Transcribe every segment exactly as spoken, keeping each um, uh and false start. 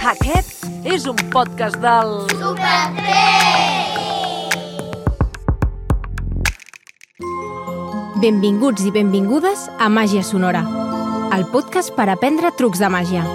Aquest és un podcast del... Super tres! Benvinguts i benvingudes a Màgia Sonora, el podcast per aprendre trucs de màgia.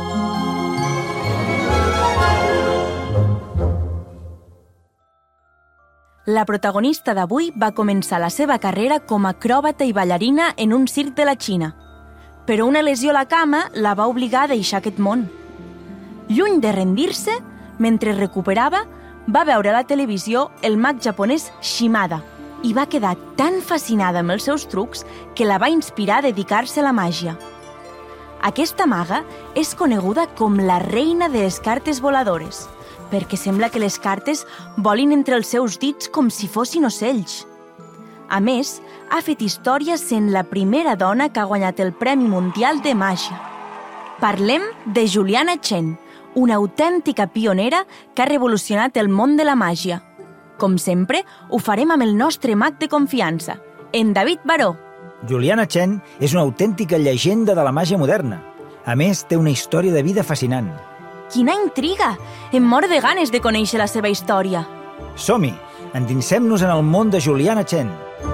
La protagonista d'avui va començar la seva carrera com a acròbata i ballarina en un circ de la Xina, però una lesió a la cama la va obligar a deixar aquest món. Lluny de rendir-se, mentre recuperava, va veure a la televisió el mag japonès Shimada i va quedar tan fascinada amb els seus trucs que la va inspirar a dedicar-se a la màgia. Aquesta maga és coneguda com la reina de les cartes voladores, perquè sembla que les cartes volin entre els seus dits com si fossin ocells. A més, ha fet història sent la primera dona que ha guanyat el Premi Mundial de Màgia. Parlem de Juliana Chen, una autèntica pionera que ha revolucionat el món de la màgia. Com sempre, ho farem amb el nostre mag de confiança, en David Baró. Juliana Chen és una autèntica llegenda de la màgia moderna. A més, té una història de vida fascinant. Quina intriga! Em mor de ganes de conèixer la seva història. Som-hi! Endinsem-nos en el món de Juliana Chen.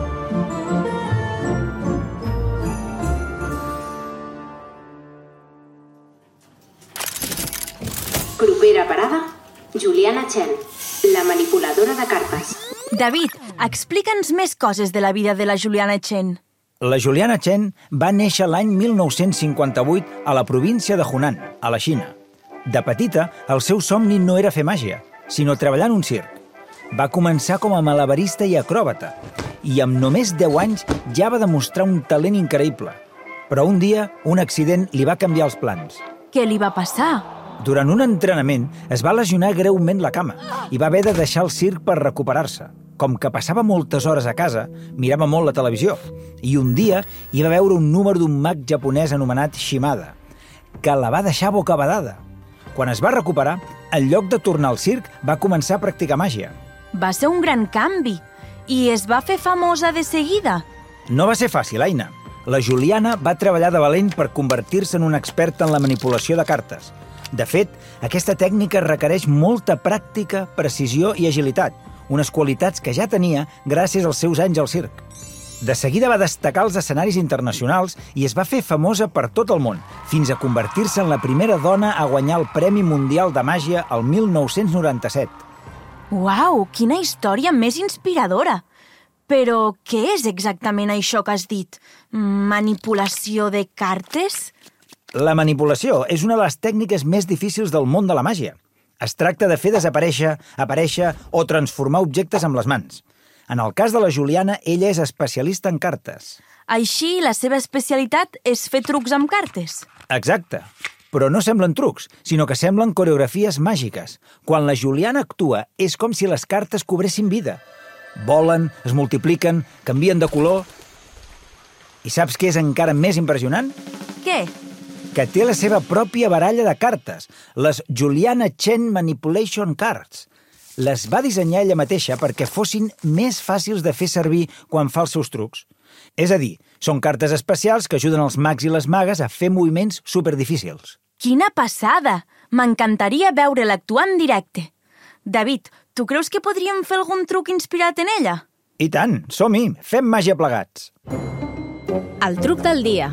Propera parada, Juliana Chen, la manipuladora de cartes. David, explica'ns més coses de la vida de la Juliana Chen. La Juliana Chen va néixer l'any mil nou-cents cinquanta-vuit a la província de Hunan, a la Xina. De petita, el seu somni no era fer màgia, sinó treballar en un circ. Va començar com a malabarista i acròbata, i amb només deu anys ja va demostrar un talent increïble. Però un dia, un accident li va canviar els plans. Què li va passar? Durant un entrenament es va lesionar greument la cama i va haver de deixar el circ per recuperar-se. Com que passava moltes hores a casa, mirava molt la televisió, i un dia hi va veure un número d'un mag japonès anomenat Shimada, que la va deixar bocabadada. Quan es va recuperar, en lloc de tornar al circ, va començar a practicar màgia. Va ser un gran canvi. I es va fer famosa de seguida? No va ser fàcil, Aina. La Juliana va treballar de valent per convertir-se en una experta en la manipulació de cartes. De fet, aquesta tècnica requereix molta pràctica, precisió i agilitat, unes qualitats que ja tenia gràcies als seus anys al circ. De seguida va destacar als escenaris internacionals i es va fer famosa per tot el món, fins a convertir-se en la primera dona a guanyar el Premi Mundial de Màgia el mil nou-cents noranta-set. Uau, quina història més inspiradora! Però què és exactament això que has dit? Manipulació de cartes? La manipulació és una de les tècniques més difícils del món de la màgia. Es tracta de fer desaparèixer, aparèixer o transformar objectes amb les mans. En el cas de la Juliana, ella és especialista en cartes. Així, la seva especialitat és fer trucs amb cartes? Exacte. Però no semblen trucs, sinó que semblen coreografies màgiques. Quan la Juliana actua, és com si les cartes cobressin vida. Volen, es multipliquen, canvien de color... I saps què és encara més impressionant? Què? Que té la seva pròpia baralla de cartes, les Juliana Chen Manipulation Cards. Les va dissenyar ella mateixa perquè fossin més fàcils de fer servir quan fa els seus trucs. És a dir, són cartes especials que ajuden els mags i les magues a fer moviments superdifícils. Quina passada! M'encantaria veure-la actuar en directe. David, tu creus que podríem fer algun truc inspirat en ella? I tant, som-hi, fem màgia plegats. El truc del dia.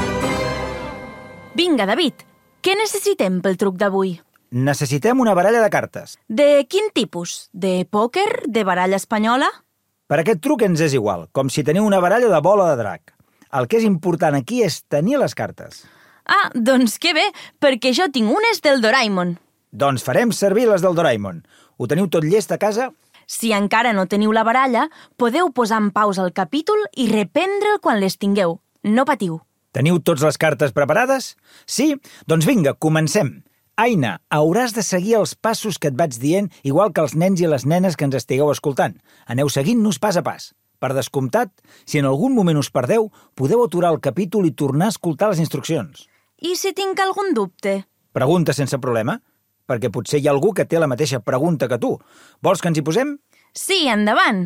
Vinga, David, què necessitem pel truc d'avui? Necessitem una baralla de cartes. De quin tipus? De pòquer? De baralla espanyola? Per aquest truc ens és igual, com si teniu una baralla de bola de drac. El que és important aquí és tenir les cartes. Ah, doncs que bé, perquè jo tinc unes del Doraemon. Doncs farem servir les del Doraemon. Ho teniu tot llest a casa? Si encara no teniu la baralla, podeu posar en pausa el capítol i reprendre'l quan les tingueu. No patiu. Teniu tots les cartes preparades? Sí? Doncs vinga, comencem. Aina, hauràs de seguir els passos que et vaig dient, igual que els nens i les nenes que ens estigueu escoltant. Aneu seguint-nos pas a pas. Per descomptat, si en algun moment us perdeu, podeu aturar el capítol i tornar a escoltar les instruccions. I si tinc algun dubte? Pregunta sense problema, perquè potser hi ha algú que té la mateixa pregunta que tu. Vols que ens hi posem? Sí, endavant!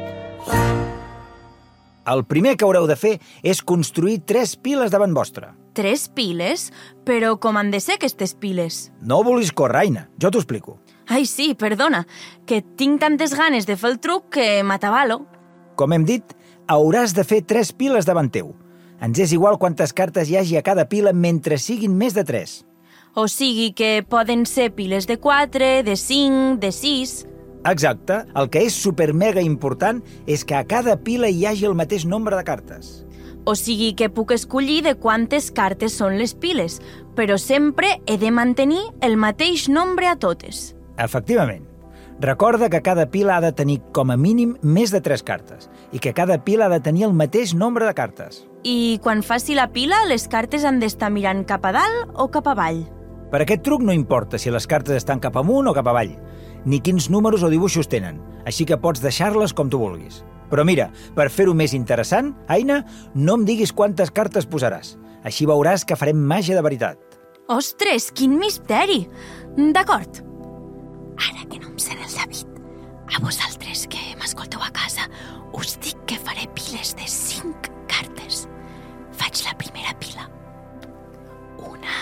El primer que haureu de fer és construir tres piles davant vostre. Tres piles? Però com han de ser aquestes piles? No vulguis córrer, Aina, jo t'ho explico. Ai, sí, perdona, que tinc tantes ganes de fer el truc que m'atabalo. Com hem dit, hauràs de fer tres piles davant teu. Ens és igual quantes cartes hi hagi a cada pila mentre siguin més de tres. O sigui que poden ser piles de quatre, de cinc, de sis... Exacte. El que és super mega important és que a cada pila hi hagi el mateix nombre de cartes. O sigui que puc escollir de quantes cartes són les piles, però sempre he de mantenir el mateix nombre a totes. Efectivament. Recorda que cada pila ha de tenir com a mínim més de tres cartes i que cada pila ha de tenir el mateix nombre de cartes. I quan faci la pila, les cartes han d'estar mirant cap a dalt o cap avall? Per aquest truc no importa si les cartes estan cap amunt o cap avall, ni quins números o dibuixos tenen, així que pots deixar-les com tu vulguis. Però mira, per fer-ho més interessant, Aina, no em diguis quantes cartes posaràs. Així veuràs que farem màgia de veritat. Ostres, quin misteri! D'acord. Ara que no em sent el David, a vosaltres que m'escolteu a casa, us dic que faré piles de cinc cartes. Faig la primera pila. Una,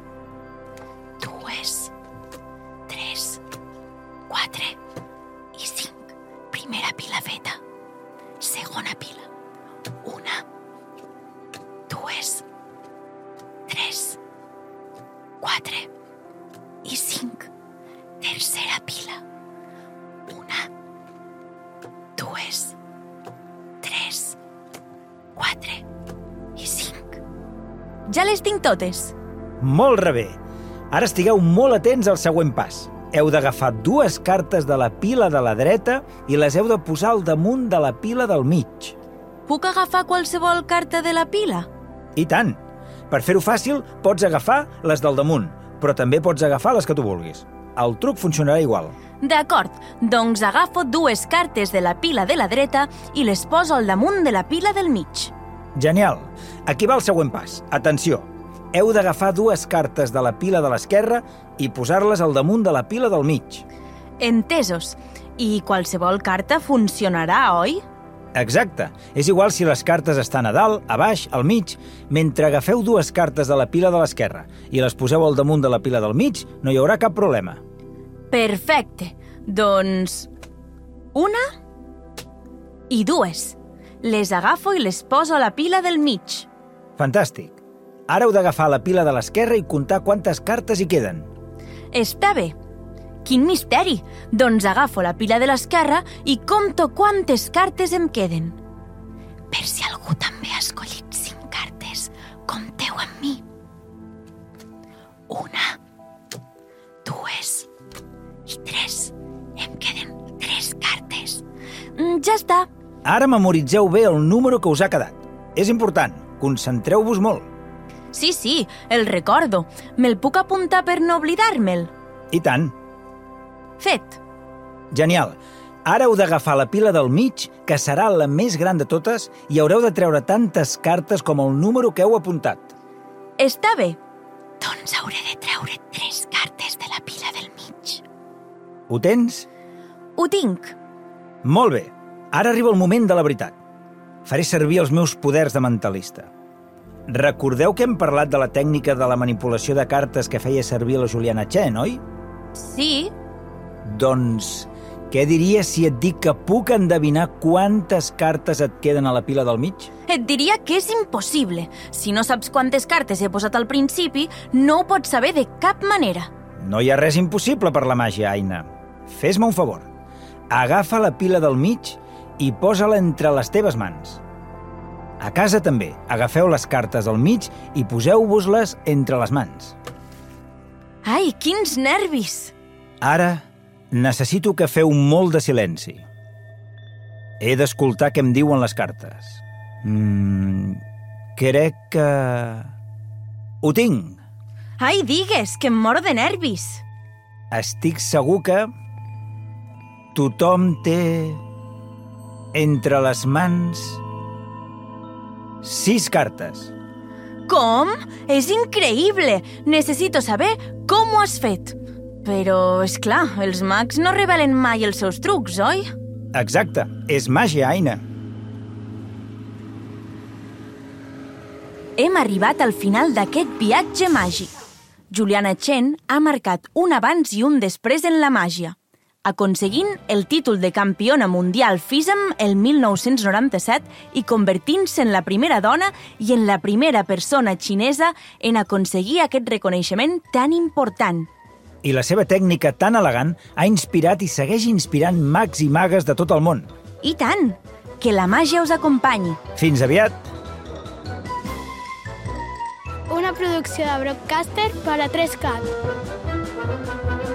dues, tres, quatre i cinc. Primera pila feta. Segona pila. Una, dues, tres, quatre i cinc. Tercera pila. Una, dues, tres, quatre i cinc. Ja les tinc totes. Molt rebé. Ara estigueu molt atents al següent pas. Heu d'agafar dues cartes de la pila de la dreta i les heu de posar al damunt de la pila del mig. Puc agafar qualsevol carta de la pila? I tant! Per fer-ho fàcil, pots agafar les del damunt, però també pots agafar les que tu vulguis. El truc funcionarà igual. D'acord, doncs agafo dues cartes de la pila de la dreta i les poso al damunt de la pila del mig. Genial! Aquí va el següent pas. Atenció! Heu d'agafar dues cartes de la pila de l'esquerra i posar-les al damunt de la pila del mig. Entesos. I qualsevol carta funcionarà, oi? Exacte. És igual si les cartes estan a dalt, a baix, al mig. Mentre agafeu dues cartes de la pila de l'esquerra i les poseu al damunt de la pila del mig, no hi haurà cap problema. Perfecte. Doncs... una i dues. Les agafo i les poso a la pila del mig. Fantàstic. Ara heu d'agafar la pila de l'esquerra i comptar quantes cartes hi queden. Està bé. Quin misteri! Doncs agafo la pila de l'esquerra i compto quantes cartes em queden. Per si algú també ha escollit cinc cartes, compteu amb mi. Una, dues i tres. Em queden tres cartes. Ja està. Ara memoritzeu bé el número que us ha quedat. És important. Concentreu-vos molt. Sí, sí, el recordo. Me'l puc apuntar per no oblidar-me'l? I tant. Fet. Genial. Ara heu d'agafar la pila del mig, que serà la més gran de totes, i haureu de treure tantes cartes com el número que heu apuntat. Està bé. Doncs hauré de treure tres cartes de la pila del mig. Ho tens? Ho tinc. Molt bé. Ara arriba el moment de la veritat. Faré servir els meus poders de mentalista. Recordeu que hem parlat de la tècnica de la manipulació de cartes que feia servir la Juliana Chen, oi? Sí. Doncs, què diries si et dic que puc endevinar quantes cartes et queden a la pila del mig? Et diria que és impossible. Si no saps quantes cartes he posat al principi, no ho pots saber de cap manera. No hi ha res impossible per la màgia, Aina. Fes-me un favor. Agafa la pila del mig i posa-la entre les teves mans. A casa també, agafeu les cartes al mig i poseu-vos-les entre les mans. Ai, quins nervis! Ara necessito que feu molt de silenci. He d'escoltar què em diuen les cartes. Mm, crec que... Ho tinc! Ai, digues, que em moro de nervis! Estic segur que... tothom té... entre les mans... sis cartes. Com? És increïble! Necessito saber com ho has fet. Però, és clar, els mags no revelen mai els seus trucs, oi? Exacte, és màgia, Aina. Hem arribat al final d'aquest viatge màgic. Juliana Chen ha marcat un abans i un després en la màgia, aconseguint el títol de campiona mundial F I S M el mil nou-cents noranta-set i convertint-se en la primera dona i en la primera persona xinesa en aconseguir aquest reconeixement tan important. I la seva tècnica tan elegant ha inspirat i segueix inspirant mags i magues de tot el món. I tant! Que la màgia us acompanyi. Fins aviat! Una producció de Broadcaster per a tres cat.